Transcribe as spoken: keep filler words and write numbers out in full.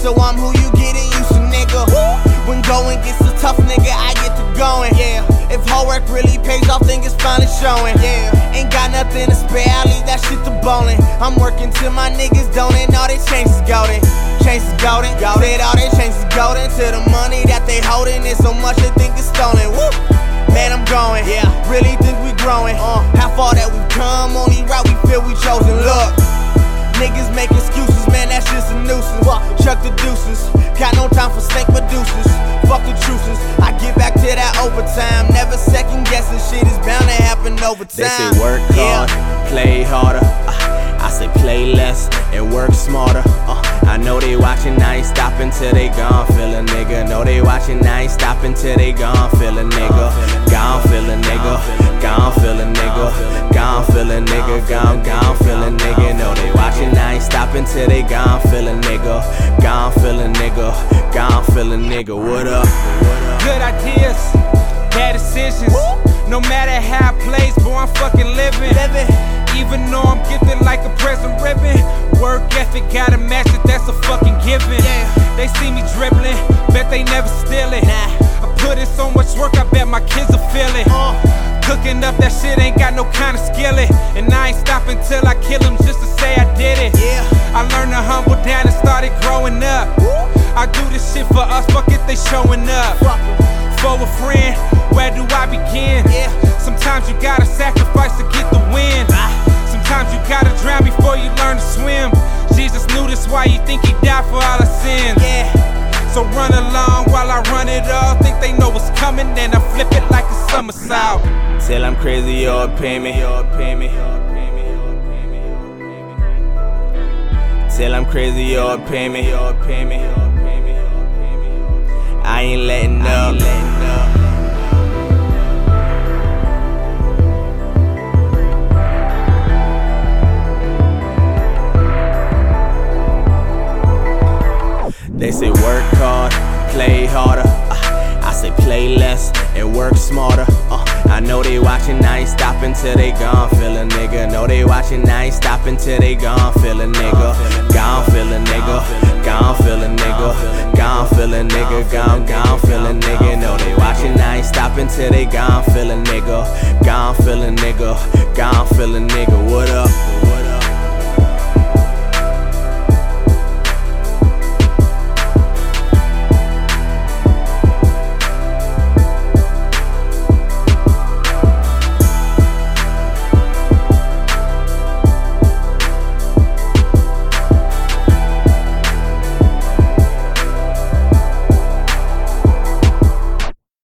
so I'm who you getting used to, nigga. When going gets so tough, nigga, I get to going. Yeah, if hard work really pays off, think it's finally showing. Yeah, ain't got nothing to spare, I leave that shit to bowling. I'm working till my niggas don't, and all they chains is golden. Chains is golden, said all they chains is golden. To the money that they holding, it's so much they think it's stolen. Woo! Man, I'm going, yeah, really think we growing. uh, How far that we've come, only route we feel we chosen. Look, niggas make excuses, man, that's just a nuisance. Chuck the deuces, got no time for snake producers. Fuck the truces, I get back to that overtime. Never second guessing, shit is bound to happen over time. They say work hard, yeah. Play harder. uh, I say play less and work smarter. uh, I know they watching, I ain't stopping till they gone. Feel a nigga, know they watching, I ain't stopping till they gone. Feel a nigga, gone feel a nigga, gone feel a nigga, gone feel a nigga, gone, gone feel a nigga. Know they watching, I ain't stopping till they gone. Feel a nigga, gone feel a nigga, gone feel a nigga. What up? Good ideas, bad decisions. No matter how it plays, boy, I'm fucking living. Even though I'm gifted like a present ribbon. Work ethic, gotta match it, that's a fucking given. They see me dribbling, bet they never steal it. I put in so much work, I bet my kids will feel it. Cooking up that shit ain't got no kind of skillet. And I ain't stopping till I kill them just to say I did it. I learned to humble down and started growing up. I do this shit for us, fuck it, they showing up. For a friend, where do I begin? Sometimes you gotta sacrifice to get the win. Sometimes you gotta drown before you learn to swim. Jesus knew this, why you think he died for all our sins. So run along while I run it all. Think they know what's coming, then I flip it like a somersault. Till I'm crazy, you'll pay me. Till I'm crazy, you'll pay me. I ain't letting up. They say work hard, play harder. uh, I say play less and work smarter. uh, I know they watching, I ain't stopping till they gone. Feel a nigga, know they watching, I ain't stopping till they gone. Feel a nigga, gone feel a nigga, gone feel a nigga, gone feel a nigga, gone, gone feel a nigga. Know they watching, I ain't stopping till they gone. Feel a nigga, gone feel a nigga, gone feel a nigga. What up?